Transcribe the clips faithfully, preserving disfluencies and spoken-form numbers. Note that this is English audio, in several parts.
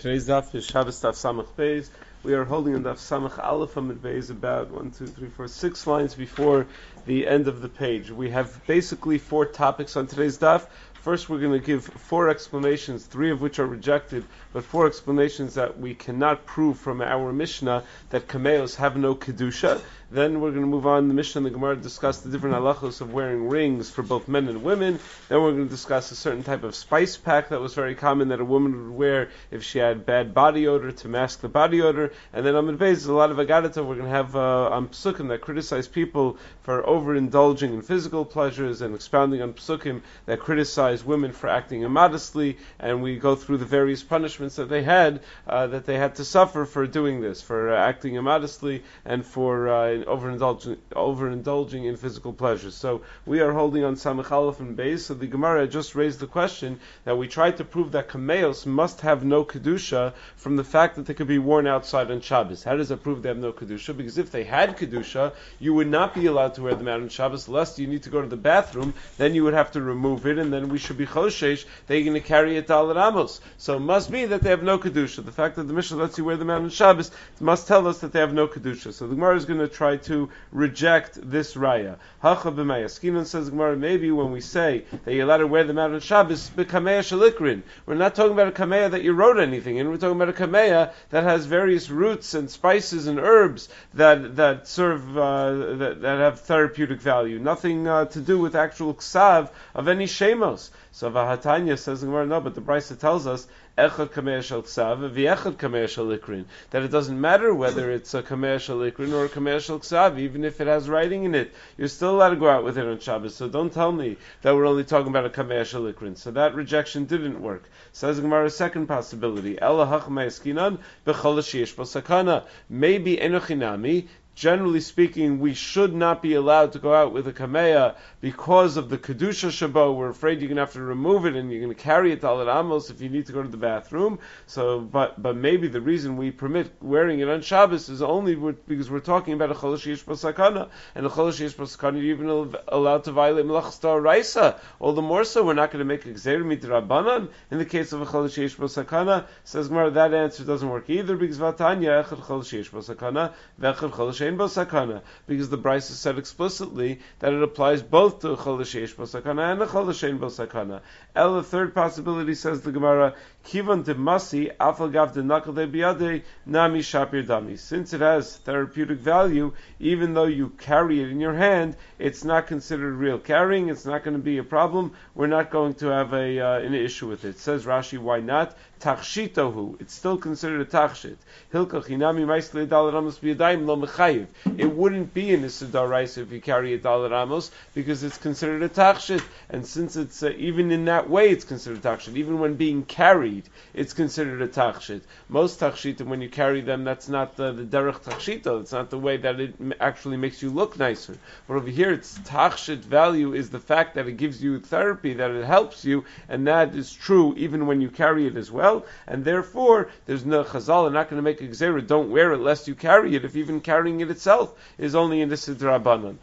Today's daf is Shabbos daf Samach Beis. We are holding on daf Samach Aleph Amid Beis about one, two, three, four, six lines before the end of the page. We have basically four topics on today's daf. First, we're going to give four explanations, three of which are rejected, but four explanations that we cannot prove from our Mishnah that kameos have no kedusha. Then we're going to move on. The Mishnah and the Gemara discuss the different halachos of wearing rings for both men and women. Then we're going to discuss a certain type of spice pack that was very common that a woman would wear if she had bad body odor to mask the body odor. And then Amid Beis, a lot of agadata. We're going to have uh, on psukim that criticize people for overindulging in physical pleasures and expounding on psukim that criticize women for acting immodestly, and we go through the various punishments that they had uh, that they had to suffer for doing this, for uh, acting immodestly and for uh, overindulging, overindulging in physical pleasures. So we are holding on Samach Aleph and Beis. So the Gemara just raised the question that we tried to prove that kameos must have no kedusha from the fact that they could be worn outside on Shabbos. How does that prove they have no kedusha? Because if they had kedusha, you would not be allowed to wear them out on Shabbos, lest you need to go to the bathroom. Then you would have to remove it, and then we should be choshesh they're going to carry it to Al Ramos. So it must be that they have no kedusha. The fact that the Mishnah lets you wear them out on Shabbos must tell us that they have no kedusha. So the Gemara is going to try to reject this raya. Hacha b'maya. Skinon says Gemara, maybe when we say that you're allowed to wear them out on Shabbos, b'kameya shalikrin. We're not talking about a kameya that you wrote anything in. We're talking about a kameya that has various roots and spices and herbs that that serve uh, that, that have therapeutic value. Nothing uh, to do with actual ksav of any shemos. So Vahatanya says the Gemara, no, but the Brisa tells us echad kameya shel ksav v'echad kameya shel likrin, that it doesn't matter whether it's a kameya shel likrin or a kameya shel ksav, even if it has writing in it, you're still allowed to go out with it on Shabbos. So don't tell me that we're only talking about a kameya shel likrin. So that rejection didn't work. Says the Gemara, second possibility, ela hachmei skinan b'chol sheyesh bo sakana, maybe enochinami. Generally speaking, we should not be allowed to go out with a kameya because of the kedusha shabo. We're afraid you're going to have to remove it and you're going to carry it to Al Ramos if you need to go to the bathroom. So, but but maybe the reason we permit wearing it on Shabbos is only because we're talking about a chol sheyesh b'sakana, and a chol sheyesh b'sakana you're even allowed to violate melachas d'oraisa. All the more so, we're not going to make a gzeir midrabanan in the case of a chol sheyesh b'sakana. Says Gemara, that answer doesn't work either because vatanya echad chol sheyesh b'sakana v'echad chol because the Brisa said explicitly that it applies both to a chol sheyesh bo sakana and a chol she'ein bo sakana. El, the third possibility, says the Gemara, kivan demasi afal gav denakal biyadei nami shapir dami. Since it has therapeutic value, even though you carry it in your hand, it's not considered real carrying. It's not going to be a problem. We're not going to have a uh, an issue with it. Says Rashi, why not? Tachshitohu. It's still considered a tachshit. Hilkach hinami ma'isle dal ramos biyadayim lo mechayiv. It wouldn't be an issur d'oraisa if you carry a dal ramos because it's considered a tachshit. And since it's uh, even in that way, it's considered a tachshit. Even when being carried, it's considered a tachshit. Most tachshitim, when you carry them, that's not the, the derech tachshito. It's not the way that it actually makes you look nicer. But over here, its tachshit value is the fact that it gives you therapy, that it helps you, and that is true even when you carry it as well. And therefore, there's no chazal, and not going to make a gzera, don't wear it lest you carry it, if even carrying it itself is only in the Sidra Abanan.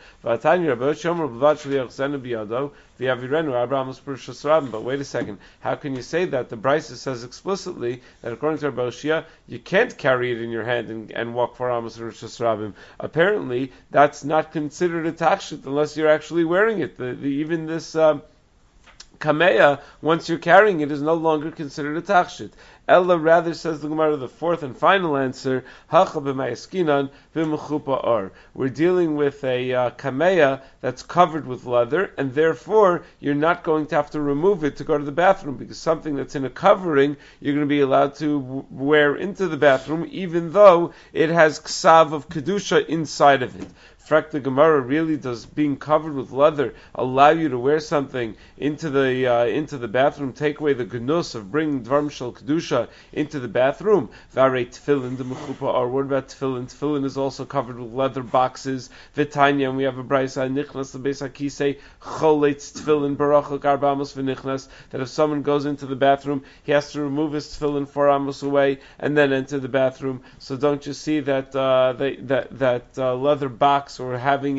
But wait a second, how can you say that? The Brisa says explicitly that according to Rabbi Shia, you can't carry it in your hand and, and walk for Amos and Rosh Hashanah. Apparently, that's not considered a tachshit unless you're actually wearing it. The, the, even this um, kameya, once you're carrying it, is no longer considered a tachshit. Ella rather, says the Gemara, the fourth and final answer, hacha b'mayaskinan b'mechupa or. We're dealing with a uh, kameya that's covered with leather, and therefore you're not going to have to remove it to go to the bathroom, because something that's in a covering, you're going to be allowed to w- wear into the bathroom, even though it has ksav of kedusha inside of it. Frak the Gemara, really does being covered with leather allow you to wear something into the uh, into the bathroom, take away the gnus of bringing dvarm shel kedusha into the bathroom? Vare tefillin the mechupa, or what about tefillin? Tefillin is also covered with leather boxes. V'tanya, and we have a braysa nichnas the beis hakisei choletz tefillin barachok arba amos v'nichnas, that if someone goes into the bathroom, he has to remove his tefillin four amos away and then enter the bathroom. So don't you see that uh, they, that that uh, leather box or having it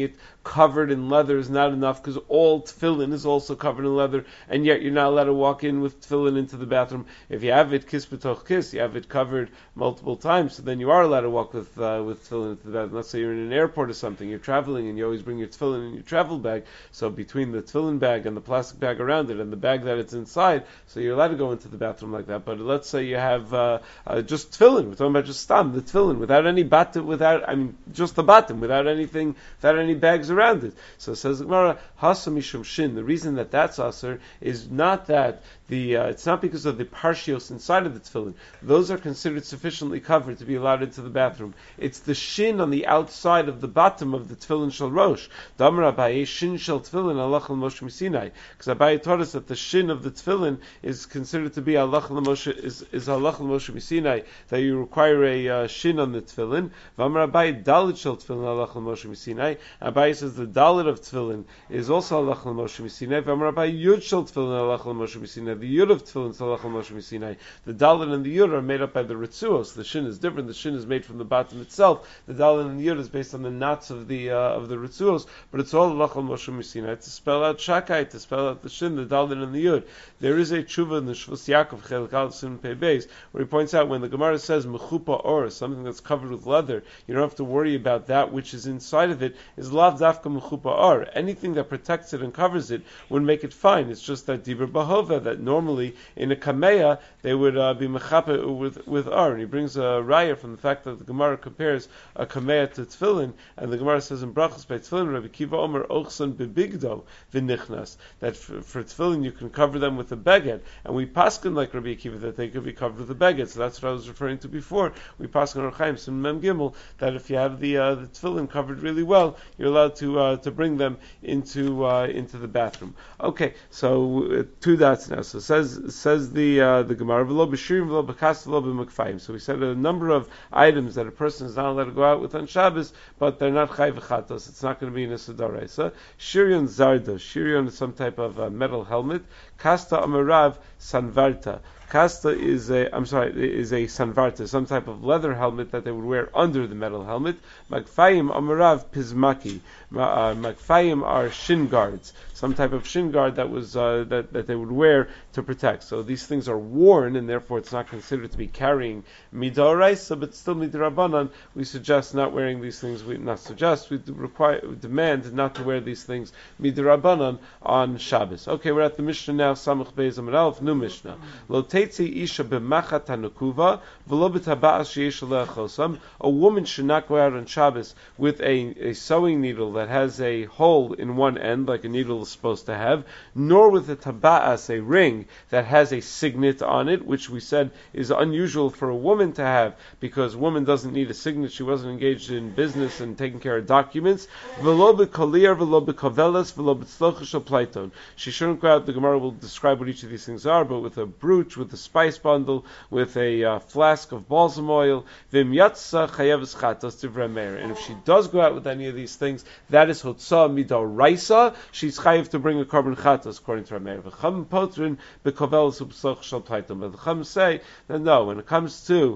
covered in leather is not enough because all tefillin is also covered in leather, and yet you're not allowed to walk in with tefillin into the bathroom. If you have it kiss b'toch kiss, you have it covered multiple times, so then you are allowed to walk with uh, with tefillin into the bathroom. Let's say you're in an airport or something, you're traveling, and you always bring your tefillin in your travel bag. So between the tefillin bag and the plastic bag around it and the bag that it's inside, so you're allowed to go into the bathroom like that. But let's say you have uh, uh, just tefillin. We're talking about just stam, the tefillin, without any batim, without I mean just the batim, without anything, without any bags around it. So it says the Gemara, Hasa mishum shin. The reason that that's aser is not that the uh, it's not because of the parshios inside of the tefillin. Those are considered sufficiently covered to be allowed into the bathroom. It's the shin on the outside of the bottom of the tefillin shel rosh. Damar Abaye shin shel tefillin alach l'moshe misinai. Because Abaye taught us that the shin of the tefillin is considered to be alach l'moshe is is alach l'moshe misinai, that you require a uh, shin on the tefillin. Damar Abaye dalit shel tefillin alach l'moshe misinai. Abaye says the dalit of tefillin is also alach l'moshe misinai. Damar Abaye yud shel tefillin alach l'moshe misinai. The yud of tefillin is alach l'moshe misinai. The dalit and the yud are made up by the ritzuos. The shin is different. The shin is made from the bottom itself. The dalit and the yud is based on the knots of the uh, of the ritzuos, but it's all alach l'moshe misinai to spell out shakai, to spell out the shin, the dalit and the yud. There is a tshuva in the Shvus Yaakov Chelik Aleph Sin Pei Beis where he points out when the Gemara says mechupa or something that's covered with leather, you don't have to worry about that which is inside of it. Is lav dafka mechupa or anything that protects it and covers it would make it fine. It's just that diver bahova that normally in a kameya they would uh, be mechape with with ar. And he brings a raya from the fact that the Gemara compares a kameya to tefillin, and the Gemara says in brachos by tefillin, Rabbi Kiva Omer ochsan bebigdo v'nichnas, that for, for tefillin you can cover them with a beged, and we paskin like Rabbi Kiva that they could be covered with a beged. So that's what I was referring to before. We paskin Orchaim Sim Mem Gimel that if you have the uh, the tefillin covered really well, you're allowed to uh, to bring them into uh, into the bathroom. Okay, so uh, two dots now. So says says the uh, the Gemara v'lo b'shirim v'lo b'kas v'lo b'makfayim. So we said a number of items that a person is not allowed to go out with on Shabbos, but they're not chayv v'chatos. It's not going to be in a sedaraisa. Shirion zarda. Shirion is some type of uh, metal helmet. Kasta amarav sanvarta. Kasta is a, I'm sorry, is a sanvarta, some type of leather helmet that they would wear under the metal helmet. Magfayim amarav pizmaki. Uh, Magfayim are shin guards, some type of shin guard that was uh, that that they would wear to protect. So these things are worn, and therefore it's not considered to be carrying midoraisa, but still midrabanan. We suggest not wearing these things. We not suggest. We require, we demand not to wear these things midrabanan on Shabbos. Okay, we're at the Mishnah now. Samach Beis Amud Aleph, new Mishnah. Lo teitzi isha b'machat hanukuva v'lo b'taba'as sheyesh aleh chosam. A woman should not go out on Shabbos with a, a sewing needle that has a hole in one end, like a needle is supposed to have, nor with a taba'as, a ring that has a signet on it, which we said is unusual for a woman to have, because a woman doesn't need a signet. She wasn't engaged in business and taking care of documents. V'lo b'koliyar, v'lo b'kovelas, v'lo b'tzlochish plaiton. She shouldn't go out. The Gemara will describe what each of these things are, but with a brooch, with a spice bundle, with a uh, flask of balsam oil. V'im yatsa chayeves chatos divrei meir. And if she does go out with any of these things, that is hotzah midoraisa. She's chayev to bring a carbon chatos, according to Rameir. V'cham potrin b'kovelas u'b'tzlochish shel plaiton. But the Chum say that no, when it comes to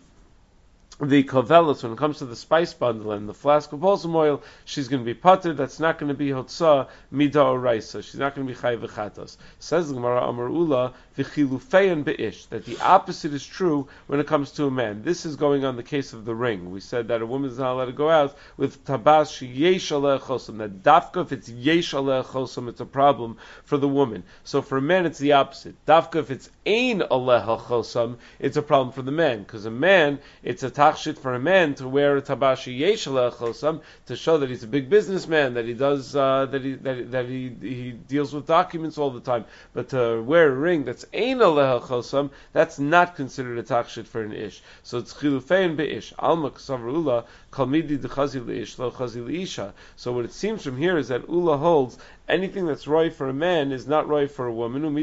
the kovelos, when it comes to the spice bundle and the flask of balsam oil, she's going to be pater. That's not going to be hotzah mida oraisa. She's not going to be chayv v'chatos. Says the Gemara Amar Ula v'chilufein be'ish, that the opposite is true when it comes to a man. This is going on the case of the ring. We said that a woman is not allowed to go out with tabas she yesh aleh chosam. That dafka, if it's yesh aleh chosam, it's a problem for the woman. So for a man, it's the opposite. Dafka, if it's ein aleh chosam, it's a problem for the man, because a man, it's a shit for a man to wear a tabashi yesh aleh chosam to show that he's a big businessman, that he does uh, that he that, that he he deals with documents all the time. But to wear a ring that's ein aleh chosam, that's not considered a takshit for an ish. So it's chilufein beish alma k'savar ula kalmidi dechazi leish lo chazi leisha. So what it seems from here is that Ula holds anything that's right for a man is not right for a woman, and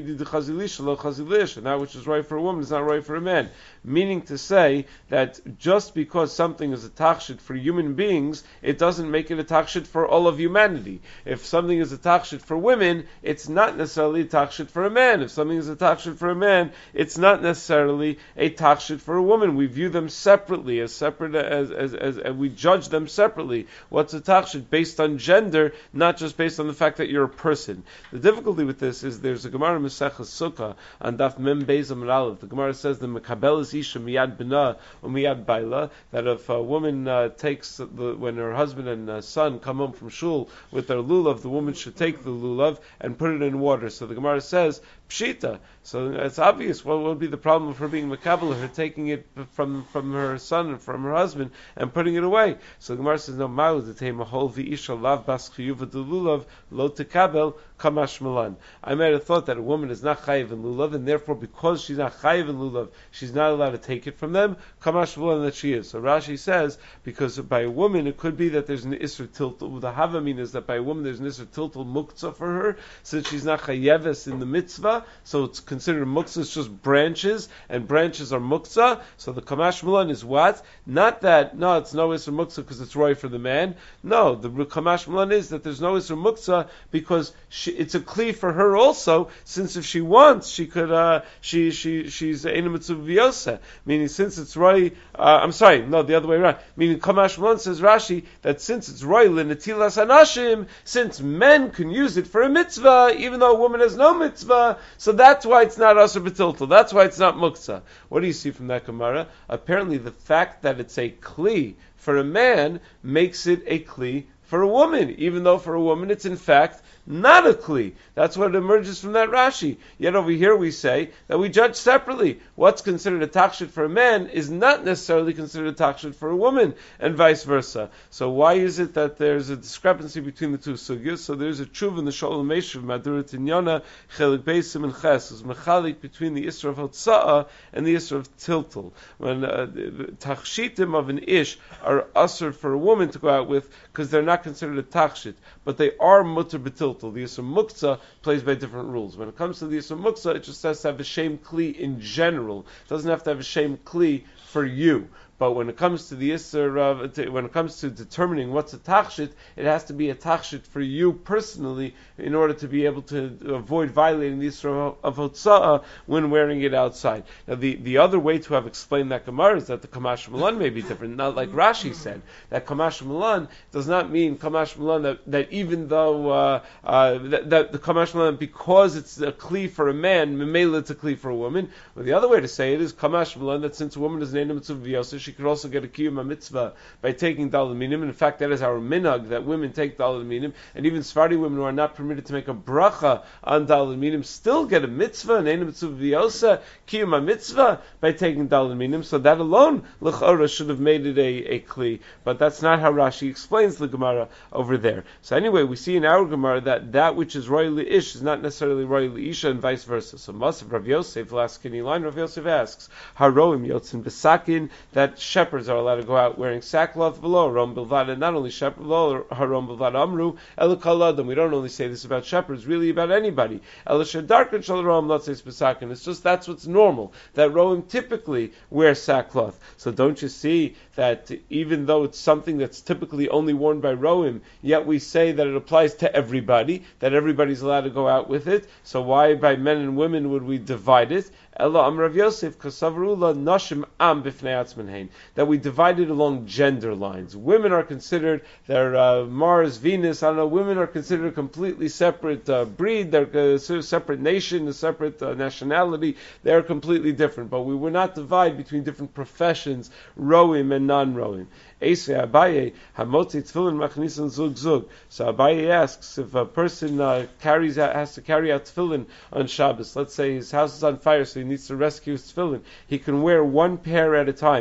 that which is right for a woman is not right for a man. Meaning to say that just because something is a tachshit for human beings, it doesn't make it a tachshit for all of humanity. If something is a tachshit for women, it's not necessarily a tachshit for a man. If something is a tachshit for a man, it's not necessarily a tachshit for a woman. We view them separately, as separate as, as, as, as we judge them separately. What's a tachshit? Based on gender, not just based on the fact that you're a person. The difficulty with this is there's a Gemara Mesechus Sukkah on Daf Mem Beis Amud Aleph. The Gemara says the Mekabeles Isha Miyad Bina or Miyad Baila, that if a woman uh, takes the, when her husband and uh, son come home from shul with their lulav, the woman should take the lulav and put it in water. So the Gemara says Pshita. So it's obvious. What would be the problem of her being Mekabel, her taking it from from her son and from her husband and putting it away? So the Gemara says no. Ma'u detei mahol v'isha lav bas chiyuv delulav lo tekabel kamash malan. I might have thought that a woman is not chayiv in lulav, and therefore because she's not chayiv in lulav, she's not allowed to take it from them. Kamash malan that she is. So Rashi says because by a woman it could be that there's an isur tiltul. The havamin is that by a woman there's an isur tiltul muktzah for her since she's not chayeves in the mitzvah. So it's considered muktzah, it's just branches, and branches are muktzah. So the kamash malan is what? Not that, no, it's no isur muktzah because it's right for the man. No, the kamash malan is that there's no isur muktzah because she, it's a kli for her also, since if she wants, she could, uh, she, she, she's eina mitzvah v'yosa. Meaning since it's right, uh, I'm sorry, no, the other way around. Meaning kamash malan says Rashi, that since it's right, l'netilas anashim, since men can use it for a mitzvah, even though a woman has no mitzvah, so that's why it's not asur b'tiltul. That's why it's not muktzah. What do you see from that Gemara? Apparently the fact that it's a kli for a man makes it a kli for a woman, even though for a woman it's in fact not a kli. That's what emerges from that Rashi. Yet over here we say that we judge separately. What's considered a tachshit for a man is not necessarily considered a tachshit for a woman, and vice versa. So why is it that there's a discrepancy between the two sugyas? So there's a tshuva in the Sholem Meshuv, Madura Tinyana, Chelik Beisim and Ches, is mechalik between the Isra of Hotza'ah and the Isra of Tiltul. When uh, tachshitim of an ish are usher for a woman to go out with, because they're not considered a tachshit, but they are mutter b'tiltul. The Yisur Muktzah plays by different rules. When it comes to the Yisur Muktzah, it just has to have a shem kli in general. It doesn't have to have a shem kli for you. But when it comes to the Yisur, uh, to, when it comes to determining what's a tachshit, it has to be a tachshit for you personally in order to be able to avoid violating the Yisur of Hotza'ah when wearing it outside. Now, the, the other way to have explained that Gemara is that the Kamash Malan may be different. Not like Rashi said. That Kamash Malan does not mean Kamash Malan that, that even though uh, uh, that, that the Kamash Malan, because it's a kli for a man, Memela it's a kli for a woman. Well, the other way to say it is Kamash Malan that since a woman is an Eina Mitzvah V'Yoseh, she could also get a kiyum mitzvah by taking daled minim. In fact, that is our minhag, that women take daled minim, and even Sephardi women who are not permitted to make a bracha on daled minim still get a mitzvah, an eina mitzvah v'yosa, kiyum mitzvah by taking daled minim. So that alone, l'chora, should have made it a, a kli, but that's not how Rashi explains the Gemara over there. So anyway, we see in our Gemara that that which is royally ish is not necessarily royally isha, and vice versa. So Masav Rav Yosef, last skinny line, Rav Yosef asks, haroim yotzin v'sakin, that shepherds are allowed to go out wearing sackcloth below Harom Bilvad, and not only shepherd below Harom Bilvad Amru Elukal Adam. We don't only say this about shepherds, really about anybody. Elishadarkan Shalom, not say Spesakin. It's just that's what's normal. That Roim typically wear sackcloth. So don't you see that even though it's something that's typically only worn by Roim, yet we say that it applies to everybody, that everybody's allowed to go out with it. So why by men and women would we divide it? Ella Amrav Yosef Kasavrula Nashim Am Bifnei Atzman, that we divided along gender lines. Women are considered, they're uh, Mars, Venus, I don't know, women are considered a completely separate uh, breed, they're a separate nation, a separate uh, nationality, they're completely different. But we would not divide between different professions, Roim and non-Roim. Eisei Abaye, Hamotzi Tefillin Machnisan Zug Zug. So Abaye asks, if a person uh, carries out, has to carry out tefillin on Shabbos, let's say his house is on fire, so he needs to rescue his tefillin, he can wear one pair at a time.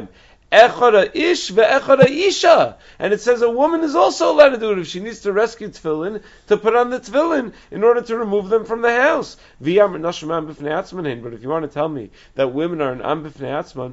Echora ish ve'echora isha. And it says a woman is also allowed to do it if she needs to rescue tefillin, to put on the tefillin in order to remove them from the house. But if you want to tell me that women are an am b'fnei atzman,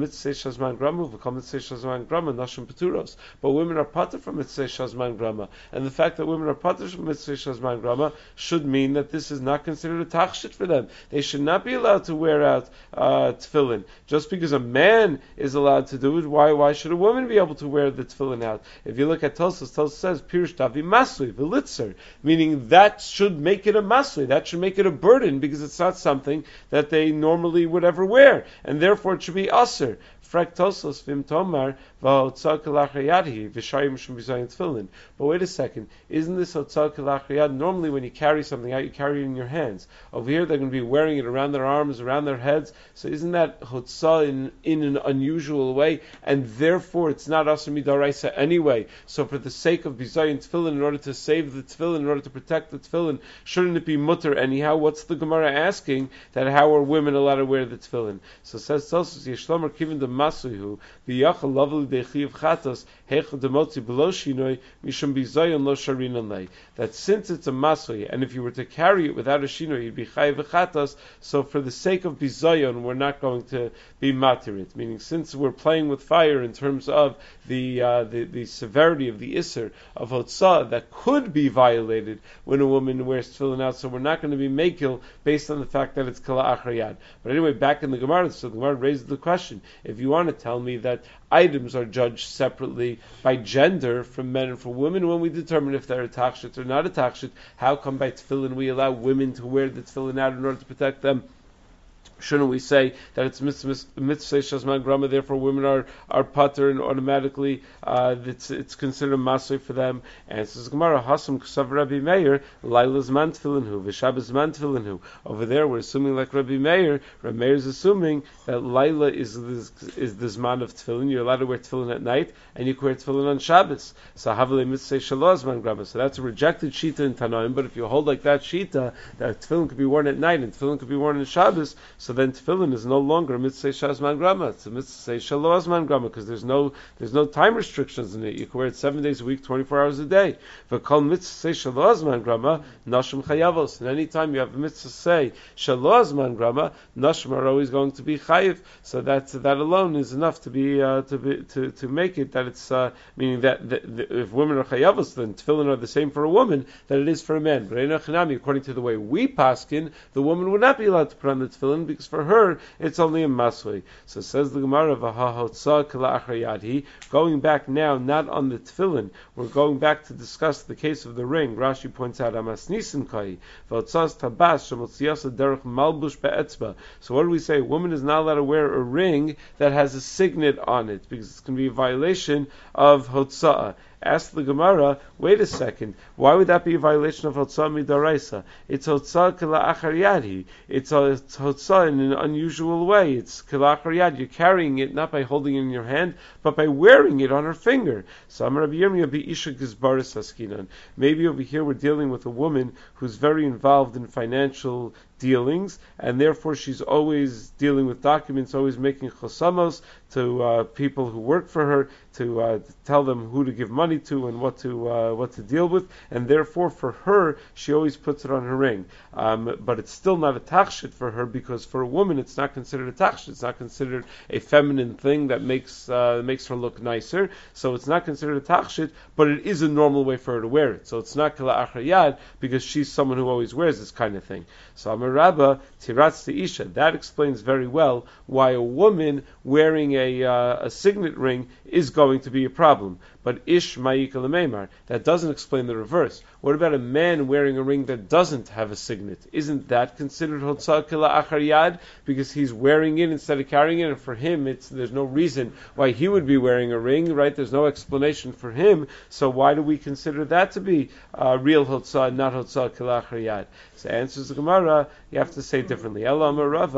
but women are pater from mitzvah shazman grama, and the fact that women are pater from mitzvah shazman grama should mean that this is not considered a tachshit for them. They should not be allowed to wear out uh, tefillin. Just because a man is allowed to do it, why why should a woman be able to wear the tefillin out? If you look at Tosfos, Tosfos says pirush tavi masui v'litzer, meaning that should make it a masui, that should make it a burden, because it's not something that they normally would ever wear, and therefore it should be aser. Frek Tosfos v'im tomar v'hotzah kelachriyadhi v'shayim shum b'zayin tefillin. But wait a second, isn't this hotzah kelachriyad? Normally when you carry something out, you carry it in your hands. Over here they're going to be wearing it around their arms, around their heads, so isn't that hotzah in, in an unusual way, and therefore it's not aser midaraisa anyway. So for the sake of b'zayin tefillin, in order to save the tefillin, in order to protect the tefillin, shouldn't it be mutter anyhow? What's the Gemara asking, that how are women allowed to wear the tefillin? So it says Tosfos yeshlomer kivin the masuhu v'yachal lovely dechiv chatos hechad demotzi below shinoi mishum bizayon lo sharinan lei. That since it's a masui, and if you were to carry it without a shinoi, you'd be chayiv v'chatos. So for the sake of bizayon, we're not going to be matirit. Meaning, since we're playing with fire in terms of the uh, the, the severity of the iser of hotzah that could be violated when a woman wears tefillin out, so we're not going to be mekil based on the fact that it's kala achrayad. But anyway, back in the Gemara, so the Gemara raised the question: if you want to tell me that items are judged separately by gender from men and from women, when we determine if they're a tachshit or not a tachshit, how come by tefillin we allow women to wear the tefillin out in order to protect them? Shouldn't we say that it's mitzvah shazman grama, therefore women are, are pater, and automatically uh, it's it's considered a masay for them? And it says Gemara, Hasam Ksav Rabbi Meir, Laila's man tefillinhu, V'Shabbos man tefillinhu. Over there we're assuming like Rabbi Meir, Rabbi Meir is assuming that Laila is this, is this man of tefillin, you're allowed to wear tefillin at night, and you can wear tefillin on Shabbos. So Havale mitzvah shalos man grama. So that's a rejected shita in Tanaim, but if you hold like that shita, that tefillin could be worn at night, and tefillin could be worn on Shabbos, so So then tefillin is no longer a mitzvah shazman grama; it's a mitzvah shalozman grama, because there's no there's no time restrictions in it. You can wear it seven days a week, twenty-four hours a day. V'kol mitzvah shalozman grama nashim chayavos. And any time you have a mitzvah say shalozman grama, nashim are always going to be chayiv. So that that alone is enough to be uh, to be to, to make it that it's uh, meaning that, that, that if women are chayavos, then tefillin are the same for a woman that it is for a man. But according to the way we paskin, the woman would not be allowed to put on the tefillin, because for her it's only a masui. So says the Gemara, v'hahotzah kala achrayadhi. Going back now, not on the tefillin, we're going back to discuss the case of the ring. Rashi points out amas nisim kai v'hotzas tabas shemotziyasa derech malbush be'etzba. So what do we say? A woman is not allowed to wear a ring that has a signet on it, because it's going to be a violation of hotzah. Ask the Gemara, wait a second, why would that be a violation of hotzah midaraisa? It's hotzah kala achariyadi. It's hotzah in an unusual way. It's kala achariyad. You're carrying it not by holding it in your hand, but by wearing it on her finger. So Amar Rabbi Yirmiyah be isha gizbaris askinan. Maybe over here we're dealing with a woman who's very involved in financial dealings, and therefore she's always dealing with documents, always making chosamos to uh, people who work for her, to, uh, to tell them who to give money to and what to uh, what to deal with, and therefore for her she always puts it on her ring. Um, but it's still not a tachshit for her, because for a woman it's not considered a tachshit. It's not considered a feminine thing that makes uh, makes her look nicer. So it's not considered a tachshit, but it is a normal way for her to wear it. So it's not kala achrayad, because she's someone who always wears this kind of thing. So I'm Rabba tiratz isha. That explains very well why a woman wearing a uh, a signet ring is going to be a problem. But ish ma'ika l'meimar, that doesn't explain the reverse. What about a man wearing a ring that doesn't have a signet? Isn't that considered hotzah kila achar yad, because he's wearing it instead of carrying it, and for him it's there's no reason why he would be wearing a ring, right? There's no explanation for him. So why do we consider that to be uh, real hotzah, not hotzah kila achar yad? So answers the Gemara, you have to say differently. Ela Amar Rava,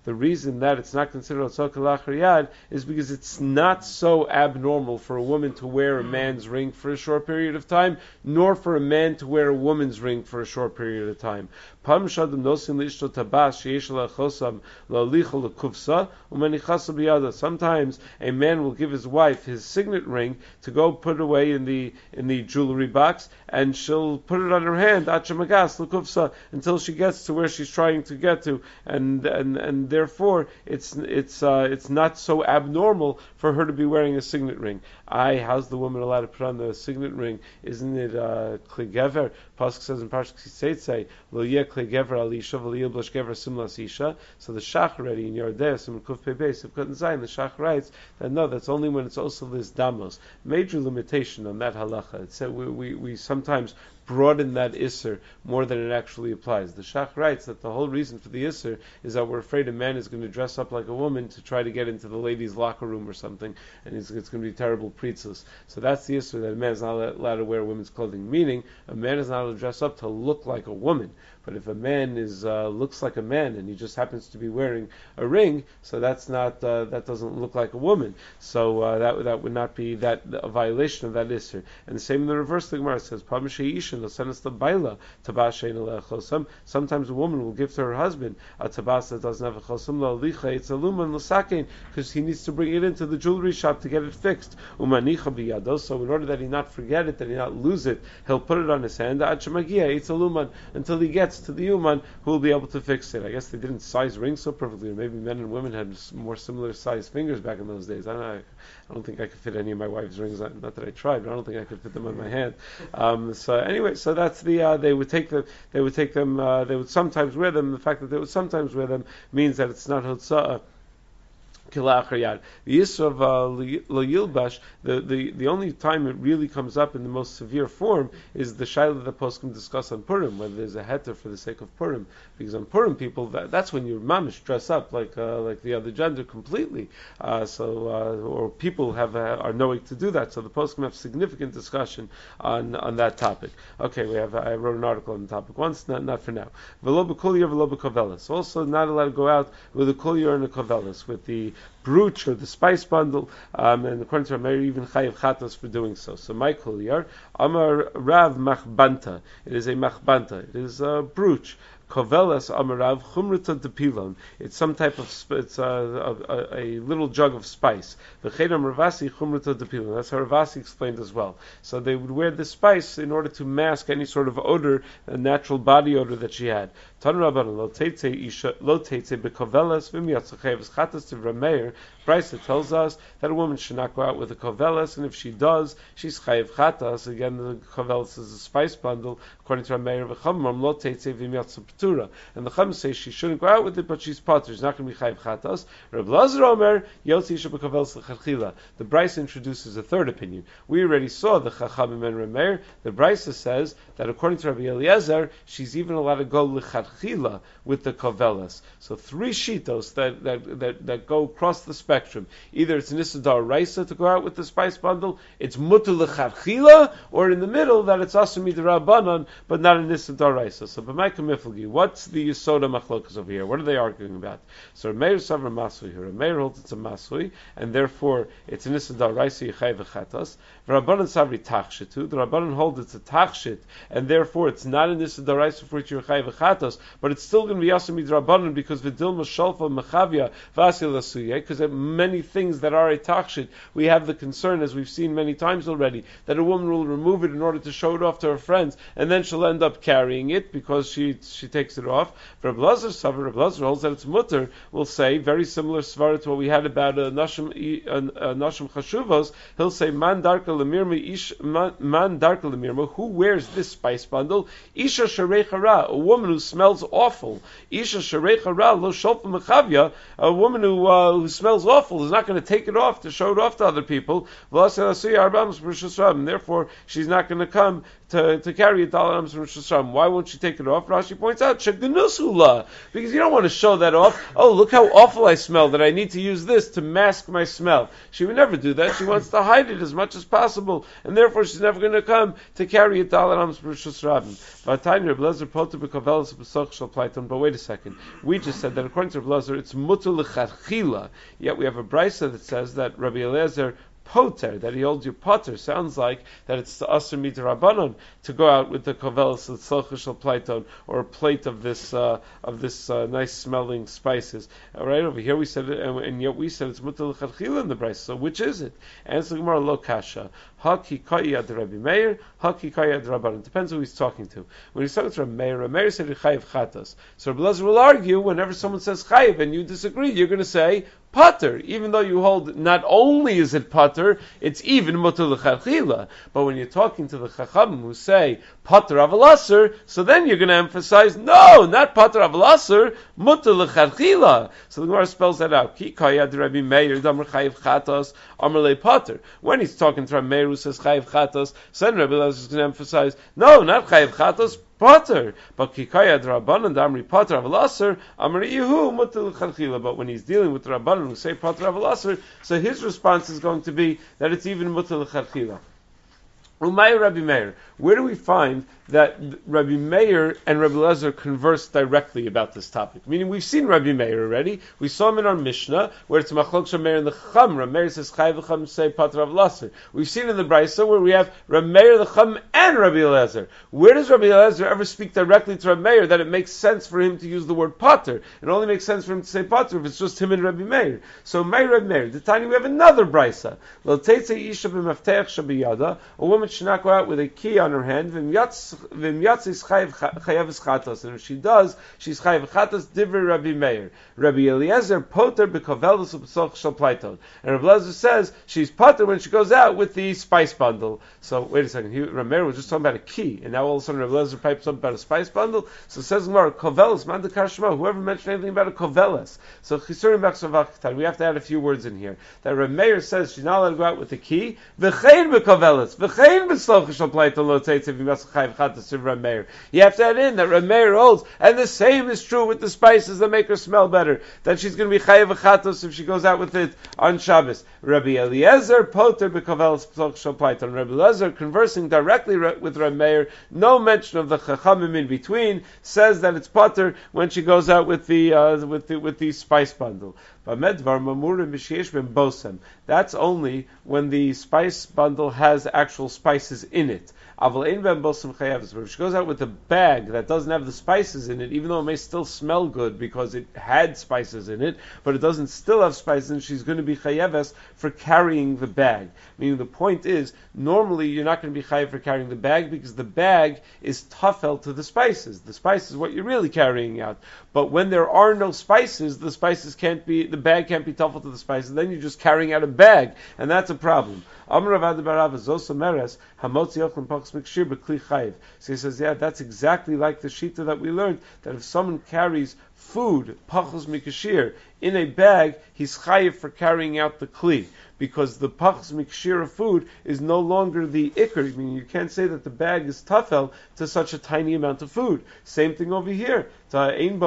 the reason that it's not considered Hotzah K'lachar Yad is because it's not so abnormal for a woman to wear a man's ring for a short period of time, nor for a man to wear a woman's ring for a short period of time. Sometimes a man will give his wife his signet ring to go put it away in the in the jewelry box, and she'll put it on her hand until she gets to where she's trying to get to, and and, and therefore it's it's uh, it's not so abnormal for her to be wearing a signet ring. I, how's the woman allowed to put on the signet ring? Isn't it kli gever? Pasuk says in Parshas Kisetzei, lo yeh kli gever al isha v'lo yilbash gever simlas isha. So the Shach already in Yardeh, Sim Kuf Pei Beis, Sivkot and Zayin, the Shach writes that no, that's only when it's also this damos. Major limitation on that halacha. It said we, we, we sometimes broaden that isser more than it actually applies. The Shach writes that the whole reason for the isser is that we're afraid a man is going to dress up like a woman to try to get into the ladies' locker room or something, and it's, it's going to be terrible pretzos. So that's the isser, that a man is not allowed to wear women's clothing. Meaning, a man is not allowed to dress up to look like a woman. But if a man is uh, looks like a man and he just happens to be wearing a ring, so that's not uh, that doesn't look like a woman. So uh, that that would not be that a violation of that isser. And the same in the reverse. The Gemara says, sometimes a woman will give to her husband a tabas that doesn't have a chosim, it's a luman l'sakein, because he needs to bring it into the jewelry shop to get it fixed. So in order that he not forget it, that he not lose it, he'll put it on his hand. It's a luman, until he gets to the human who will be able to fix it. I guess they didn't size rings so perfectly, or maybe men and women had more similar sized fingers back in those days. I don't know. I don't think I could fit any of my wife's rings. Not that I tried, but I don't think I could fit them on my hand. Um, so anyway, so that's the. Uh, they would take them. They would take them. Uh, they would sometimes wear them. The fact that they would sometimes wear them means that it's not hotzah. The Yisra of uh, Lo Yilbash, the, the, the only time it really comes up in the most severe form is the Shaila that Poskim discuss on Purim, whether there's a heter for the sake of Purim. Because on Purim, people, that, that's when your mamish dress up like uh, like the other gender completely. Uh, so uh, or people have uh, are knowing to do that. So the Poskim have significant discussion on, on that topic. Okay, we have I wrote an article on the topic once, not not for now. V'lo b'kol yer v'lo b'kovelis. Also not allowed to go out with a kol yer and a kovelis, with the brooch or the spice bundle, um, and according to Rameir, even chayiv chatos for doing so. So my koliyar, Amar Rav Machbanta. It is a machbanta. It is a brooch. Kovelas Amarav Chumrata Depilon. It's some type of sp- it's a, a, a little jug of spice. V'chedam Ravasi Chumrata Depilon. That's how Ravasi explained as well. So they would wear this spice in order to mask any sort of odor, a natural body odor that she had. Tan Rabbanan Lo Teitze Isha Lo Teitze Bekovelas V'Miyatzachevas Chatas to Rameir. Brisa tells us that a woman should not go out with a kovelas, and if she does, she's chayiv chatas. Again, the kovelas is a spice bundle, according to Rameir v'chamam lo teitze v'miyatzah p'tura. And the Chum says she shouldn't go out with it, but she's potter. She's not going to be chayiv chatas. Reb Lazar Omer yotzi isha b'kovelas l'chadchila. The Brisa introduces a third opinion. We already saw the Chachamim and Rameir. The Brisa says that according to Rabbi Eliezer, she's even allowed to go l'chadchila with the kovelas. So three shitos that that that, that go across the spectrum. Either it's Nisa D'Oraisa to go out with the spice bundle, it's Mutu L'Chadchila, or in the middle that it's Asumi D'Rabbanan, but not a Nisa D'Oraisa. So, B'maika Miflgi, what's the Yisoda Machlokas over here? What are they arguing about? So, Meir Savra Masui here. Meir holds it's a Masui, and therefore it's a Nisa D'Oraisa Yechai V'Chatas. V'Rabbanan Savri Tachshitu. The Rabbanan holds it's a Tachshit, and therefore it's not a Nisa D'Oraisa for which Yechai V'Chatas, but it's still going to be Asumi D'Rabbanan because V'Dilma Shalfa Mechavia V'Asil Asuye, because it many things that are a tachshit, we have the concern, as we've seen many times already, that a woman will remove it in order to show it off to her friends, and then she'll end up carrying it because she she takes it off. Reb Lazar Savar, Reb Lazar holds that it's mutter, will say, very similar svara to what we had about a nashim nashim chashuvos, he'll say, man darka lemirma, ish, man, man darka lemirma, who wears this spice bundle? Isha sharecha ra, a woman who smells awful. Isha sharecha ra, lo sholfa mechavya, a woman who, uh, who smells awful is not going to take it off to show it off to other people. And therefore, she's not going to come to, to carry a dollar ams from Rosh Hashanah. Why won't she take it off? Rashi points out, Sheganusula, because you don't want to show that off. Oh, look how awful I smell that I need to use this to mask my smell. She would never do that. She wants to hide it as much as possible, and therefore she's never going to come to carry a dollar ams from Rosh Hashanah. But wait a second. We just said that according to Reb Elazar, it's mutter l'chadchila. Yet we have a brisa that says that Rabbi Eliezer poter, that he holds you poter, sounds like that it's the asr midrabanan to go out with the kovelis l'tzolcha shel plaiton, or a plate of this uh, of this uh, nice smelling spices. All right, over here we said it, and, and yet we said it's mutar l'chadchila in the brisa. So which is it? Answer the Gemara, lo kasha. Haki kayad Rabbi Meir, haki kayad Rabbanan. Depends who he's talking to. When he's talking to Rabbi Meir, Rabbi Meir said chayiv chatas. So Rabbi Elazar will argue whenever someone says chayiv and you disagree, you're going to say pater, even though you hold not only is it pater, it's even mutar l'chadchila. But when you're talking to the chachamim who say pater avalaser, so then you're going to emphasize no, not pater avalaser, mutar l'chadchila. So the Gemara spells that out. Ki kayad Rabbi Meir damar chayiv chatas amar le pater. When he's talking to Rabbi Meir who says chayiv chatas, so then Rabbi Elazar is going to emphasize no, not chayiv chatas, pater. But kikaya drabanan damri pater avalaser amri yehu mutar l'chadchila. But when he's dealing with the rabbanan who say pater avalaser, so his response is going to be that it's even mutar l'chadchila. Umay Rabbi Meir. Where do we find that Rabbi Meir and Rabbi Elazar converse directly about this topic? Meaning, we've seen Rabbi Meir already. We saw him in our Mishnah, where it's Machlok Rabbi Meir and the Chum. Rabbi Meir says Chayiv Chum say Pater Rav Elazar. We've seen in the Brisa where we have Rabbi Meir, the Chum, and Rabbi Elazar. Where does Rabbi Elazar ever speak directly to Rabbi Meir that it makes sense for him to use the word Pater? It only makes sense for him to say Pater if it's just him and Rabbi Meir. So Meir, Rabbi Meir. The Tanya, we have another Brisa. Lo teitze isha b'mafteach shabiyada. A woman should not go out with a key on her hand, and if she does, she's chayav chatas. Divrei Rabbi Meir. Rabbi Eliezer poter b'kovelos u'b'soch shel plaiton. And Rabbi Eliezer says she's poter when she goes out with the spice bundle. So wait a second. He, Rabbi Meir was just talking about a key, and now all of a sudden Rabbi Eliezer pipes up about a spice bundle. So says Gemara, kovelos man dekar shema. Whoever mentioned anything about a kovelos. So chisurim b'chsavachtan. We have to add a few words in here. That Rabbi Meir says she's not allowed to go out with the key. V'chein b'kovelos. V'chein b'soch shel plaiton. You have to add in that Rabbi Meir holds, and the same is true with the spices that make her smell better, that she's going to be chayav chatos if she goes out with it on Shabbos. Rabbi Eliezer poter b'kovelos p'soch shel plaiton. Rabbi Eliezer, conversing directly with Rabbi Meir, no mention of the chachamim in between, says that it's poter when she goes out with the uh, with the with the spice bundle. That's only when the spice bundle has actual spices in it. But if she goes out with a bag that doesn't have the spices in it, even though it may still smell good because it had spices in it, but it doesn't still have spices in it, she's going to be chayeves for carrying the bag. Meaning the point is, normally you're not going to be chayev for carrying the bag because the bag is tafel to the spices. The spice is what you're really carrying out. But when there are no spices, the spices can't be, the bag can't be tafel to the spices. Then you're just carrying out a bag, and that's a problem. So he says, yeah, that's exactly like the shita that we learned, that if someone carries food, pachos mikashir, in a bag, he's chayiv for carrying out the kli, because the pachos mikashir of food is no longer the ikr. I mean, you can't say that the bag is tafel to such a tiny amount of food. Same thing over here. When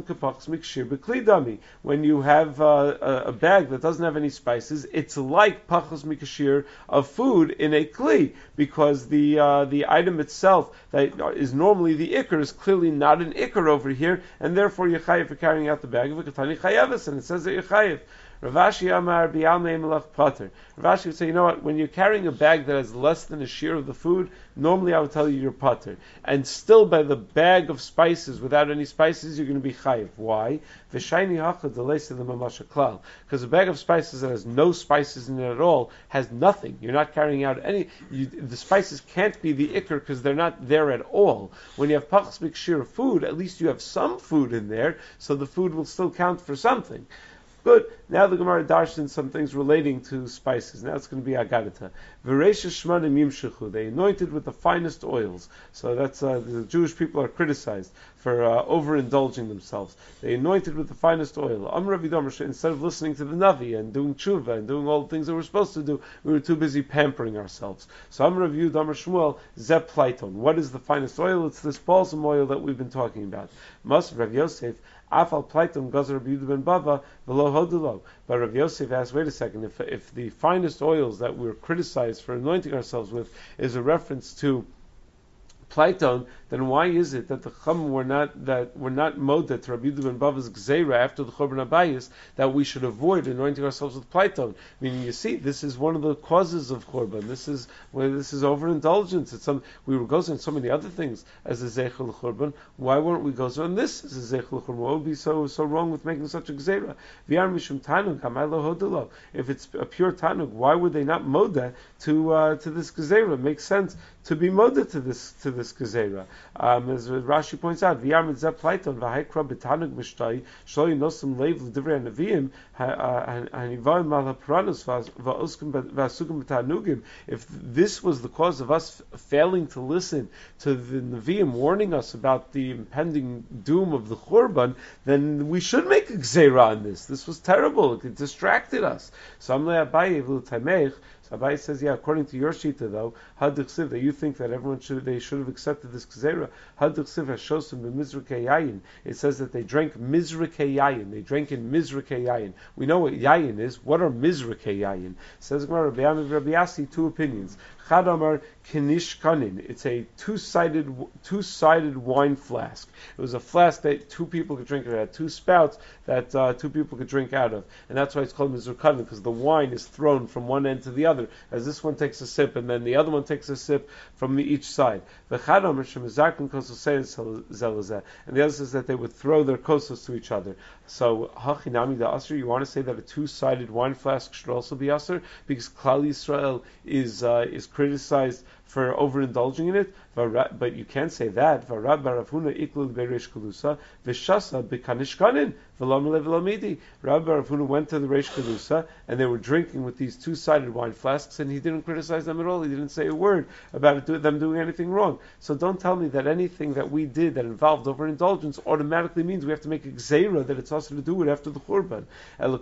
you have uh, a bag that doesn't have any spices, it's like pachos mikashir of food in a kli, because the uh, the item itself that is normally the ikr is clearly not an ikr over here, and therefore you're chayiv for carrying out the bag of a katani chayavis, and it says that you're chayiv. Ravashi Amar Bialmei Melach Pater. Ravashi would say, you know what, when you're carrying a bag that has less than a shear of the food, normally I would tell you you're Pater. And still by the bag of spices, without any spices, you're going to be chayiv. Why? V'shayni hacha deleis the mamasha klal. Because a bag of spices that has no spices in it at all has nothing. You're not carrying out any, you, the spices can't be the ikr because they're not there at all. When you have pachas mikshir of food, at least you have some food in there, so the food will still count for something. Good. Now the Gemara darshan some things relating to spices. Now it's going to be agadita. V'reisha shmanim yimshechu. They anointed with the finest oils. So that's uh, the Jewish people are criticized for uh, overindulging themselves. They anointed with the finest oil. Amar Rav Yidamar, instead of listening to the Navi and doing tshuva and doing all the things that we're supposed to do, we were too busy pampering ourselves. So Amar Rav Yidamar Shmuel, Zeh Plaiton. What is the finest oil? It's this balsam oil that we've been talking about. Mas Rav Yosef, Afal Plaiton Gazer Rabbi Yehuda ben Bava v'lo hodulo. But Rav Yosef asked, wait a second, if if the finest oils that we're criticized for anointing ourselves with is a reference to Plaiton, then why is it that the Chum were not that were not moded to Rabbi Yehuda ben Bava's Gzeira after the Churban Abayis that we should avoid anointing ourselves with Plaiton? Meaning, you see, this is one of the causes of Churban. This is where this is overindulgence. It's some we were going on so many other things as a Zeichel Churban. Why weren't we going on this as a Zeichel Churban? What would be so so wrong with making such a Gzeira? V'yar mishum tanug hamaylo hodulo. If it's a pure tanug, why would they not moded to uh, to this Gzeira? It makes sense to be moded to this to this Gzeira. Um, as Rashi points out, V'yar mitzeh Plaiton v'haikra b'tanug mishtai shlo yinosim leiv l'divrei hanavim hanivayim mal haparanos v'oskim v'asugim b'tanugim. If this was the cause of us failing to listen to the Nevi'im warning us about the impending doom of the Churban, then we should make a Gzeira on this. This was terrible. It distracted us. So Amlei Abaye v'lu taimech. So Abaye says, yeah, according to your shita though, Haddichsiv, that you think that everyone should, they should have accepted this Gzeira. Haddichsiv Hashosim b'mizrikei yayin. It says that they drank mizrikei yayin. They drank in mizrikei yayin. We know what yayin is. What are mizrikei yayin? Says Gemara, Rabbi Ami Rabbi Yassi, two opinions. Chad Amar Kinishkanin. It's a two-sided two-sided wine flask. It was a flask that two people could drink. It had two spouts that uh, two people could drink out of, and that's why it's called mizrikanin, because the wine is thrown from one end to the other. As this one takes a sip, and then the other one takes a sip from the, each side. And the other says that they would throw their kosos to each other. So hachinami da asr. You want to say that a two-sided wine flask should also be asr because Klal Yisrael is uh, is criticized for overindulging in it, but you can't say that. Rabbi Ravuna went to the Reish Kalusa and they were drinking with these two-sided wine flasks, and he didn't criticize them at all. He didn't say a word about it, them doing anything wrong. So don't tell me that anything that we did that involved overindulgence automatically means we have to make a gzeira that it's also to do it after the Churban. The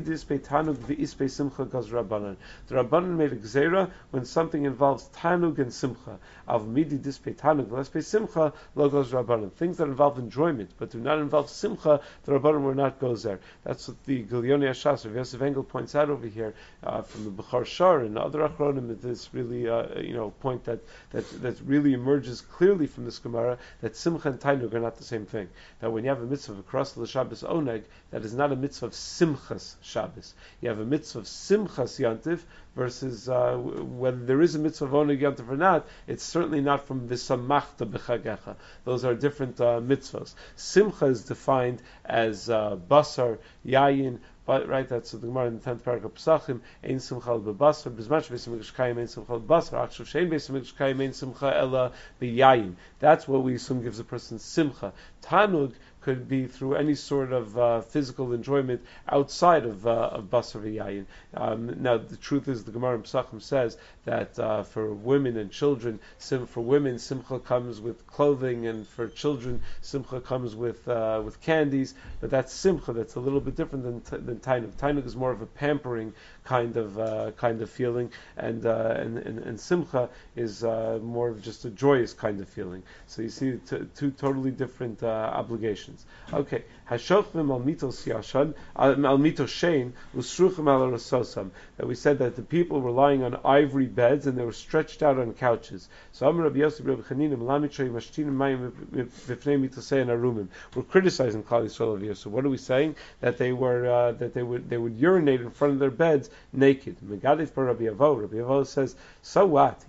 Rabbanan made a gzeira when something involves tanug and simcha. Av midi dispei tanug v'lespei simcha lo goes rabbanan. Things that involve enjoyment but do not involve simcha, the rabbanan will not go there. That's what the Gilyoni Hashas of Yosef Engel points out over here uh, from the Bechar Shar and other achronim. This really, uh, you know, point that, that that really emerges clearly from this Gemara that simcha and tanug are not the same thing. That when you have a mitzvah of across the Shabbos oneg, that is not a mitzvah of simchas Shabbos. You have a mitzvah of simchas yantiv versus uh, whether there is a mitzvah of oneg yantiv or not. It's certainly not from v'samachta b'chagecha. Those are different uh, mitzvahs. Simcha is defined as uh, basar, yayin. But right, that's the Gemara in the tenth paragraph of Pesachim. Ein simcha b'basar, b'zmach b'simcha kayim ein simcha b'basar. Achshav shein b'simcha kayim ein simcha ela b'yayin. That's what we assume gives a person simcha. Tanug could be through any sort of uh, physical enjoyment outside of uh, of basar v'yayin. Um, now, the truth is, the Gemara in Pesachim says that uh, for women and children, sim, for women simcha comes with clothing, and for children simcha comes with uh, with candies. But that's simcha. That's a little bit different than t- than tainug. Tainug is more of a pampering kind of uh, kind of feeling, and, uh, and and and simcha is uh, more of just a joyous kind of feeling. So you see t- two totally different uh, obligations. Okay, Hashochem al mitos yashan al mitos shein usruchem al rasosam. That we said that the people were lying on ivory beds and they were stretched out on couches. So Amar Rabbi Yosef Rabbi Chanina Melamitrei Mashtinim Mayim V'fnei Mitosei and Arumim. We're criticizing Klal Yisrael over here. So what are we saying? That they were uh, that they would they would urinate in front of their beds naked. Megadif for Rabbi Avo. Rabbi Avo says, so what?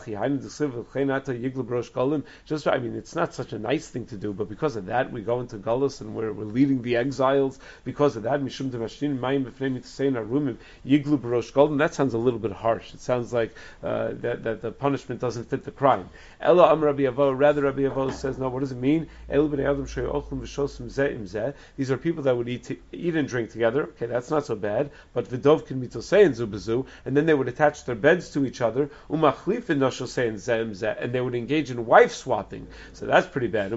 Just, I mean, it's not such a nice thing to do, but because of that, we go into Galus and we're, we're leading the exiles. Because of that, Mishum Devashtin, Mayim B'fnei Mitzayin Arumim, Yiglu B'rosh Golem. That sounds a little bit harsh. It sounds like uh, that, that the punishment doesn't fit the crime. Ella Am Rabbi Avo, rather Rabbi Avo says, no, what does it mean? These are people that would eat to, eat and drink together. Okay, that's not so bad. But Vidov can be Tosein Zubazu, and then they would attach their beds to each other, Umachlifin Noshosein Zem Zeh, and they would engage in wife swapping. So that's pretty bad.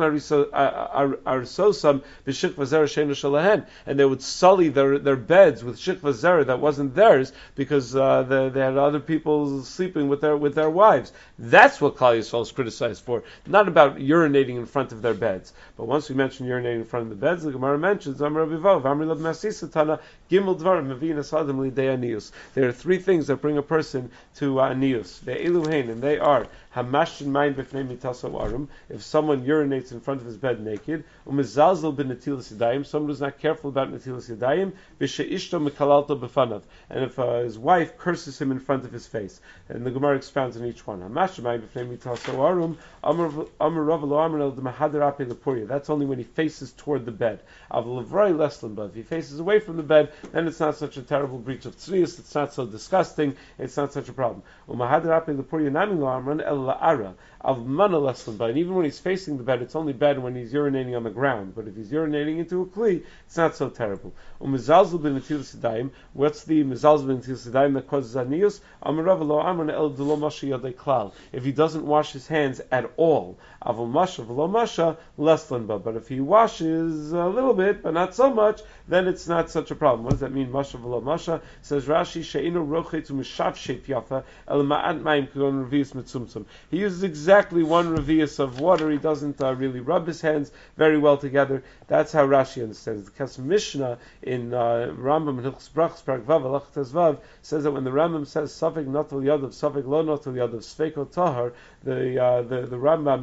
And they would sully their, their beds with shikva zera that wasn't theirs because uh, they, they had other people sleeping with their with their wives. That's what Klal Yisrael is criticized for, not about urinating in front of their beds. But once we mention urinating in front of the beds, the Gemara mentions Amar Rabbi Vo, Amar Lav Masisa Tana, Gimel Dvarim Mevin Asadam Lidei Anius. There are three things that bring a person to uh, Anius. They Eluhain, and they are Hamashin Mayim B'fnei Mitaso Arum. If someone urinates in front of his bed naked, Umezalzel B'Netilas Yadayim. Someone who's not careful about Netilas Yadayim, V'Sheishto Mekalalto B'Fanav. And if uh, his wife curses him in front of his face. And the Gemara expounds on each one. Hamashin Mayim B'fnei Mitaso Arum. Amar Rav Lo Amar El D'Mahadar Ape Lepuria. That's only when he faces toward the bed. Avol Levroi Leslan. But if he faces away from the bed, then it's not such a terrible breach of tzrius. It's not so disgusting. It's not such a problem. Umahadar Ape Lepuria Nami Lo Amran El La'ara. Of mana lesson, but even when he's facing the bed, it's only bad when he's urinating on the ground. But if he's urinating into a kli, it's not so terrible. Umizalzel ben netilas yadayim. What's the mizalzel ben netilas yadayim that causes anius? Amarav lo amran el delo masha yadei klal. If he doesn't wash his hands at all, avol masha v'lo masha leslan ba. But if he washes a little bit, but not so much, then it's not such a problem. What does that mean? Masha v'lo masha says Rashi she'inu rochet u'mishav sheif yafa el ma'at mayim k'gon revius mitzumtzum. He uses exactly Exactly one revius of water. He doesn't uh, really rub his hands very well together. That's how Rashi understands. The Kesef Mishnah in uh, Rambam and Hilchos Brachos Perek Vav Alach Tezvav says that when the Rambam says Safek Notel Yadav, Safek Lo Notel Yadav, Sveiko Tahar, the uh, the the Rambam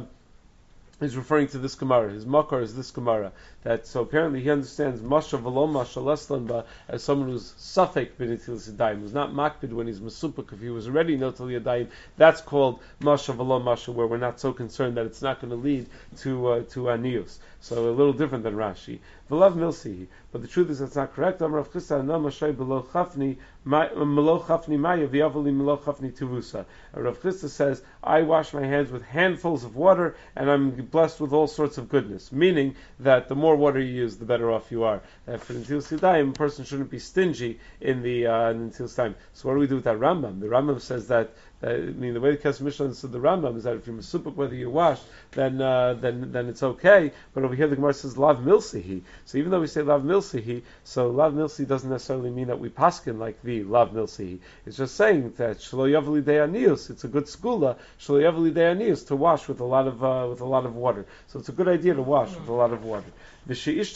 is referring to this Gemara. His makar is this Gemara. That so apparently he understands Masha V'lo Masha Leslanba as someone who's Safek B'Netilas Yadayim, who's not makpid when he's Mesupuk. If he was already Notel Yadayim, that's called Masha V'lo Masha, where we're not so concerned that it's not going to lead to uh, to Anius. So a little different than Rashi. V'lav milsi, but the truth is that's not correct. Amar Rav Chisda no mashay below chafni below chafni maya v'yavoli below chafni tuvusa. Rav Chisda says, I wash my hands with handfuls of water and I'm blessed with all sorts of goodness. Meaning that the more water you use, the better off you are. Uh, for Netilas Yadayim, a person shouldn't be stingy in the uh, Netilas Yadayim. So what do we do with that Rambam? The Rambam says that. Uh, I mean, the way the Kesef Mishnah understood the Rambam is that if you're mesupuk whether you wash, then uh, then then it's okay. But over here the Gemara says lav milsihi. So even though we say lav milsihi, so lav milsihi doesn't necessarily mean that we paskin like the lav milsihi. It's just saying that shlo yavli de'anius. It's a good skula shlo yavli de'anius to wash with a lot of uh, with a lot of water. So it's a good idea to wash with a lot of water. And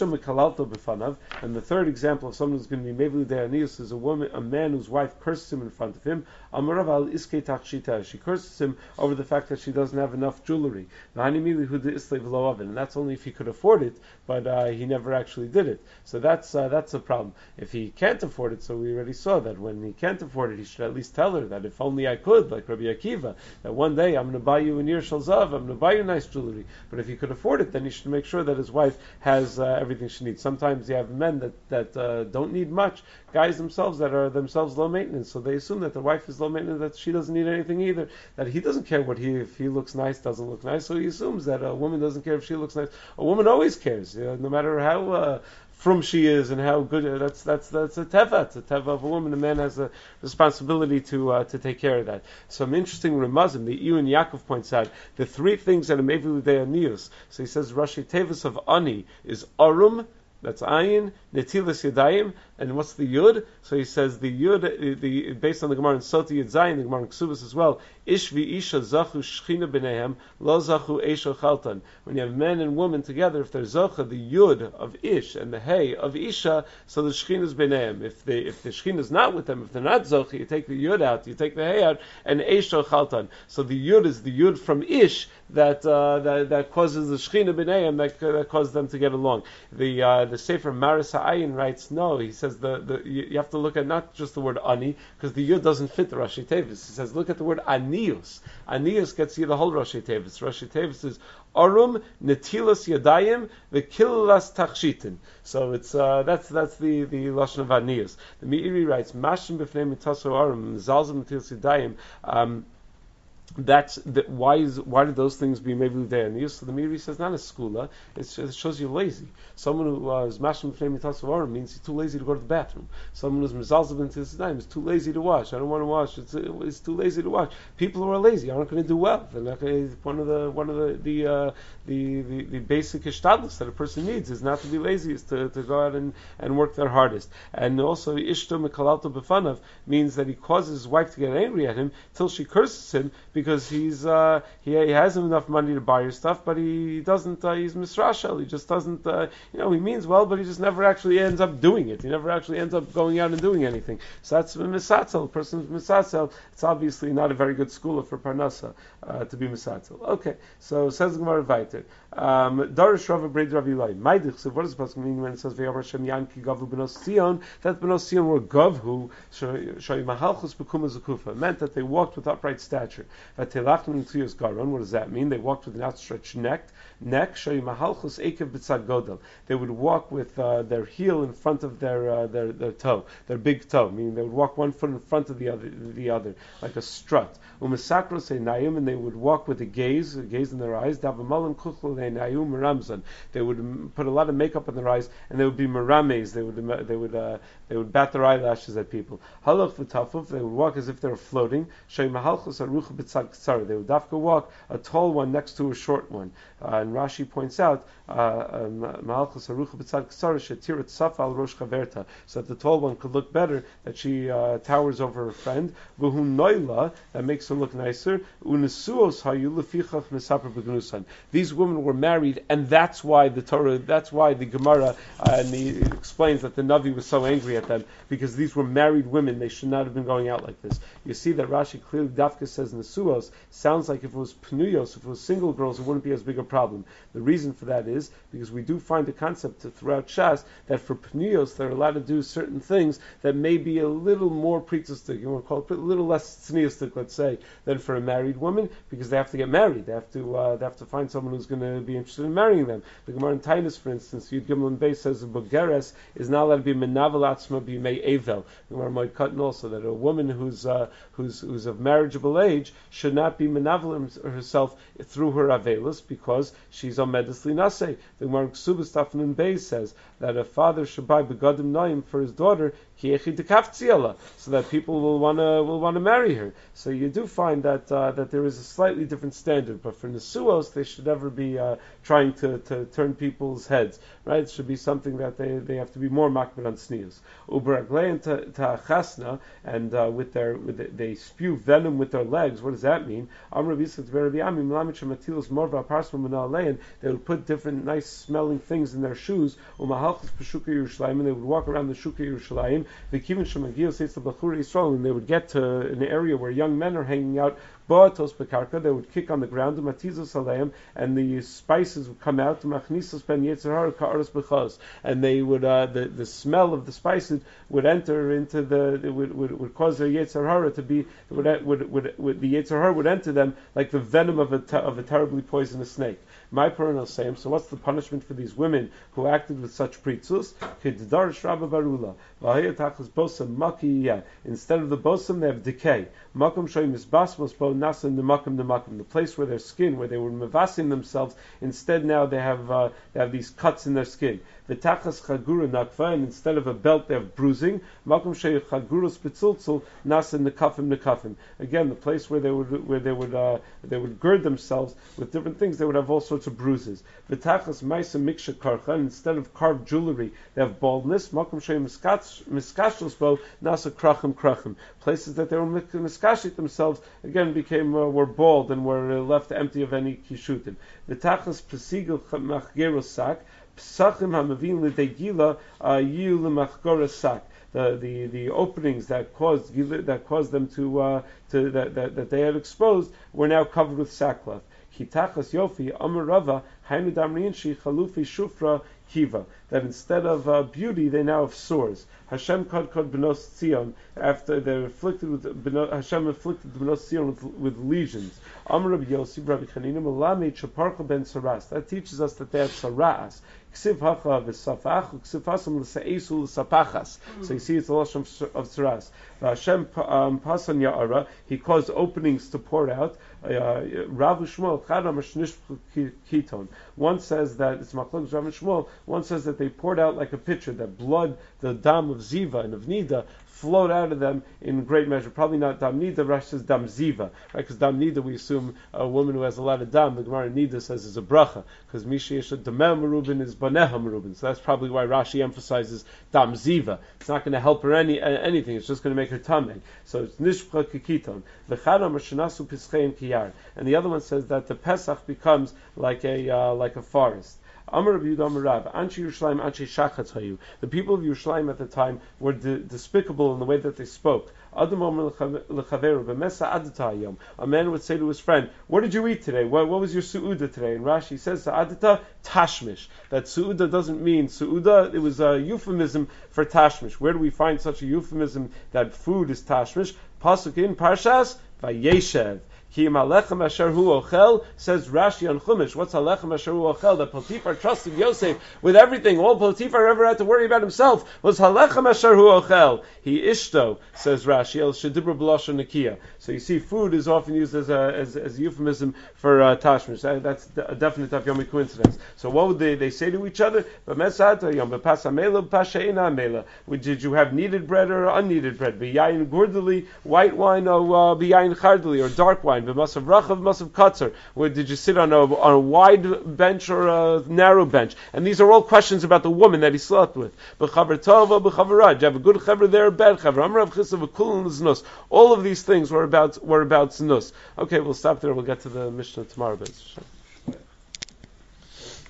the third example of someone who's going to be mevli de'anius is a woman, a man whose wife curses him in front of him. She curses him over the fact that she doesn't have enough jewelry. And that's only if he could afford it, but uh, he never actually did it. So that's uh, that's a problem. If he can't afford it, so we already saw that when he can't afford it, he should at least tell her that if only I could, like Rabbi Akiva, that one day I'm going to buy you a Nir Shalzav, I'm going to buy you nice jewelry. But if he could afford it, then he should make sure that his wife has uh, everything she needs. Sometimes you have men that, that uh, don't need much, guys themselves that are themselves low maintenance, so they assume that the wife is low maintenance, that she doesn't need anything either, that he doesn't care what he, if he looks nice, doesn't look nice, so he assumes that a woman doesn't care if she looks nice. A woman always cares, you know, no matter how uh, from she is and how good, uh, that's that's that's a teva, it's a teva of a woman. A man has a responsibility to uh, to take care of that. Some interesting remazim, the Iwan Yaakov points out, the three things that are mevili de'anius. So he says, Rashi Tevis of Ani is Arum, that's Ayin, Netilas Yadayim, and what's the Yud? So he says the Yud, the, the based on the Gemara in Soti Yud Zayin, the Gemara in Ksubas as well, Ish v'isha zachu shchina b'nehem, lo zachu esho chaltan. When you have men and women together, if there's zacha, the Yud of Ish and the Hey of Isha, so the shchina is b'nehem. If the if the shchina is not with them, if they're not zacha, you take the Yud out, you take the Hey out, and esho chaltan. So the Yud is the Yud from Ish that uh, that, that causes the shchina b'nehem, that, uh, that causes them to get along. The uh, the Sefer Maris Ha'ayin writes, no, he says says the, the you, you have to look at not just the word ani, because the yud doesn't fit the Rashi Tevis. He says, look at the word anius. Anius gets you the whole Rashi Tevis. Rashi Tevis is arum netilas yadayim v'kilas tachshitin. So it's uh, that's that's the the lashon of anius. The Meiri writes, mashim b'fnei mitaso arum zalzim netilas yadayim. Um, That's the, why is why did those things be maybe there? And so the Meiri says not a skula. It shows you lazy. Someone who uh, is mashim b'fnei mitasavarim means he's too lazy to go to the bathroom. Someone who's mezalzav into his time is too lazy to wash. I don't want to wash. It's, it's too lazy to wash. People who are lazy aren't going to do well. They're not going to, one of the one of the the, uh, the, the the basic ishtadlus that a person needs is not to be lazy, is to, to go out and, and work their hardest. And also ishto mekalalto b'fanav means that he causes his wife to get angry at him till she curses him, because he's uh, he, he has enough money to buy her stuff, but he doesn't. Uh, he's misrashel. He just doesn't. Uh, you know, he means well, but he just never actually ends up doing it. He never actually ends up going out and doing anything. So that's misatzel. A person who's misatzel. It's obviously not a very good school for parnasa uh, to be misatzel. Okay, so says Gemara Vayter. Darish Rava Breid Rav Ilai. Maidich. So what does the pasuk mean when it says Ve'amar Shem Yanki Gavhu Benos Sion? That Benos Sion were Gavhu Shoy Mahalchus Bekuma Zukufa. It meant that they walked with upright stature. What does that mean? They walked with an outstretched neck. Neck. They would walk with uh, their heel in front of their, uh, their their toe, their big toe. Meaning they would walk one foot in front of the other, the other, like a strut. And they would walk with a gaze, a gaze in their eyes. They would put a lot of makeup on their eyes, and they would be merames. They would they would uh, they would bat their eyelashes at people. Halach v'tafuf. They would walk as if they were floating. They would dafka walk a tall one next to a short one. Uh, and Rashi points out uh, um, so that the tall one could look better, that she uh, towers over her friend. That makes her look nicer. These women were married, and that's why the Torah, that's why the Gemara uh, and he explains that the Navi was so angry at them, because these were married women. They should not have been going out like this. You see that Rashi clearly Dafka says Nesuos sounds like if it was Pnuyos, if it was single girls, it wouldn't be as big a problem. The reason for that is because we do find a concept throughout Shas that for Pnuyos they're allowed to do certain things that may be a little more pretzistic, you want to call it a little less tzniistic, let's say, than for a married woman, because they have to get married. They have to uh, they have to find someone who's going to be interested in marrying them. The Gemara in Tainus, for instance, Yud Gimel Beis says a Bogeres is not allowed to be menavel atzma b'mei Evel. The Gemara might cut also that a woman who's uh, who's who's of marriageable age should not be menavel herself through her avelus, because she's omedes linaseh. The Gemara Ksubas Tafnun Beis says that a father should buy begadim noim for his daughter, so that people will want to will want to marry her. So you do find that uh, that there is a slightly different standard, but for Nesuos they should never be uh, trying to, to turn people's heads. Right? It should be something that they, they have to be more makbid on sneers. Uberaglein ta'achasna, and uh, with their with the, they spew venom with their legs. What does that mean? They would put different nice smelling things in their shoes. And they would walk around the Shuka Yerushalayim. And they would get to an area where young men are hanging out. They would kick on the ground, and the spices would come out, and they would uh, the the smell of the spices would enter into the it would, would, would cause their Yetzer Hara to be would, would, would, would the Yetzer Hara would enter them like the venom of a te- of a terribly poisonous snake. My parental same. So what's the punishment for these women who acted with such pritzus? Instead of the bosom, they have decay. The place where their skin, where they were mevasim themselves, instead now they have uh, they have these cuts in their skin. V'tachas chagura nakva, and instead of a belt they have bruising. Makom shei chagurus betzultzul nasa nekafim nekafim. Again, the place where they would where they would uh, they would gird themselves with different things, they would have all sorts of bruises. V'tachas ma'isa miksha karcha, and instead of carved jewelry they have baldness. Makom shei miskashlos bo nasa krachim krachim. Places that they were miskashit themselves again became uh, were bald and were uh, left empty of any kishutim. V'tachas pesigel machgeros sak. Psachim hamavin l'degila yu l'machgora sak. The, the the openings that caused that caused them to uh, to that, that that they had exposed were now covered with sackcloth. Kitachas yofi amar Rava hainu damriin shi chalufi shufra kiva, that instead of uh, beauty, they now have sores. Hashem kod kod benos Tzion, after they're afflicted with, beno, Hashem afflicted the benos Tzion with, with lesions. Amar Rabbi Yossi, Rabbi Chanina, Malamed Shaparcha ben Saras. That teaches us that they have Saras. Ksiv hacha v'safach, ksiv hasam l'sa'esu l'sapachas. So you see it's a lashon of Saras. Hashem pasan ya'ara, he caused openings to pour out. Rav Shmuel, Chadam Shnish Kiton. One says that it's Machlokes Rav Shmuel. One says that they poured out like a pitcher, that blood, the dam of Ziva and of Nida, flowed out of them in great measure. Probably not dam nida, Rashi says dam ziva, right? Because dam nida, we assume a woman who has a lot of dam, the Gemara nida says is a bracha, because misha yesha dameh merubin is baneha merubin. So that's probably why Rashi emphasizes dam ziva. It's not going to help her any uh, anything. It's just going to make her tameh. So it's nishpcha kikiton. V'chadam shenasu pischein kiyar. And the other one says that the Pesach becomes like a uh, like a forest. Amar Rabbi Yehuda Amar Rav, Anshe Yerushalayim, Anshe Shachatz Hayu. The people of Yerushalayim at the time were de- despicable in the way that they spoke. Adam Omer lechaveru b'mesa adata hayom. A man would say to his friend, "What did you eat today? What, what was your su'uda today?" And Rashi says to adata tashmish. That su'uda doesn't mean su'uda. It was a euphemism for tashmish. Where do we find such a euphemism that food is tashmish? Pasuk in Parshas Vayeshev. Ki alechem asher hu ochel, says Rashi on Chumash. What's alechem asher hu ochel? That Potiphar trusted Yosef with everything. All Potiphar ever had to worry about himself was alechem asher hu ochel. He ishto, says Rashi, el shedibra b'lashon nekiya. So you see, food is often used as a as, as a euphemism for uh, tashmish. That, that's a definite Avyomi coincidence. So what would they, they say to each other? Did you have kneaded bread or unneeded bread? B'yayin gurdali, white wine, or uh, b'yayin chardali, or dark wine. B'masav rachav, b'masav katzer. Where did you sit on a on a wide bench or a narrow bench? And these are all questions about the woman that he slept with. B'chaver tova, b'chaver rad. Do you have a good chaver there, a bad chaver? Amrav chisav v'kulun znus. All of these things were about were about znus. Okay, we'll stop there. We'll get to the Mishnah tomorrow.